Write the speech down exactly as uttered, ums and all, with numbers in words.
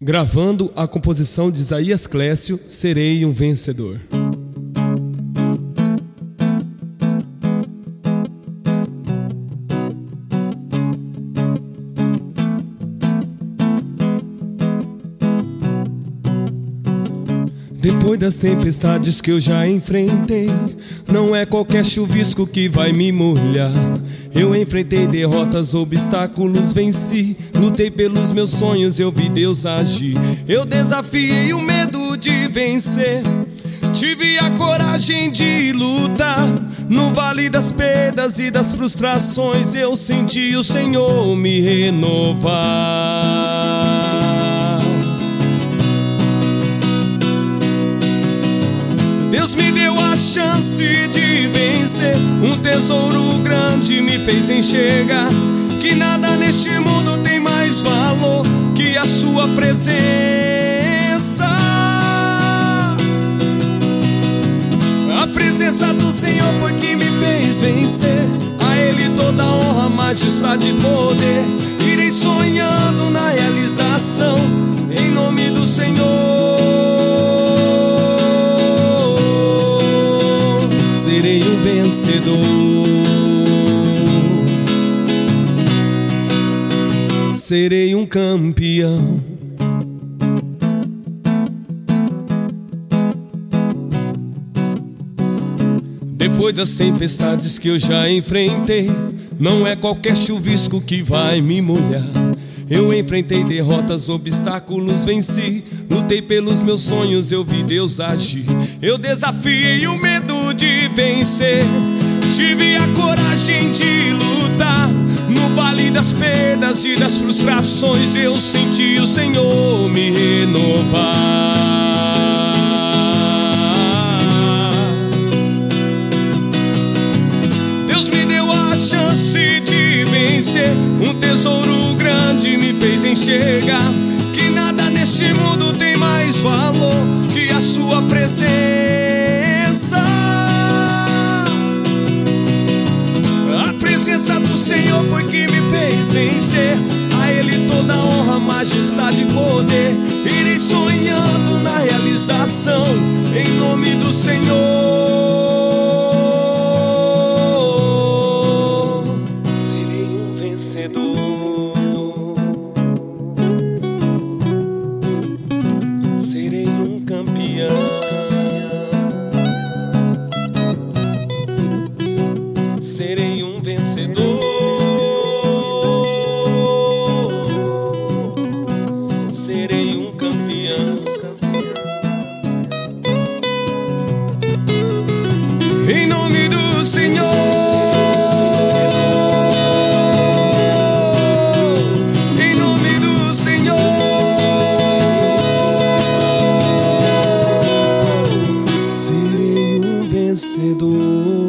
Gravando a composição de Isaías Clécio, Serei um Vencedor. Depois das tempestades que eu já enfrentei, não é qualquer chuvisco que vai me molhar. Eu enfrentei derrotas, obstáculos, venci. Lutei pelos meus sonhos, eu vi Deus agir. Eu desafiei o medo de vencer, tive a coragem de lutar. No vale das perdas e das frustrações, eu senti o Senhor me renovar. Deus me deu a chance de vencer, um tesouro grande me fez enxergar que nada neste mundo tem mais valor que a sua presença. A presença do Senhor foi que me fez vencer, a Ele toda honra, majestade e poder. Irei sonhando na realização, em nome do Senhor. Serei um vencedor, serei um campeão. Depois das tempestades que eu já enfrentei, não é qualquer chuvisco que vai me molhar. Eu enfrentei derrotas, obstáculos, venci. Lutei pelos meus sonhos, eu vi Deus agir. Eu desafiei o medo de vencer, tive a coragem de lutar. No vale das perdas e das frustrações, eu senti o Senhor me renovar. Deus me deu a chance de vencer, um tesouro grande me fez enxergar que nada neste mundo tem mais valor que a sua presença. A presença do Senhor foi que me fez vencer, a Ele toda honra, majestade e poder. Irei sonhando na realização, em nome do Senhor. Serei um vencedor, serei um campeão. Serei um vencedor, serei um campeão. Em nome do Senhor, em nome do Senhor, serei um vencedor.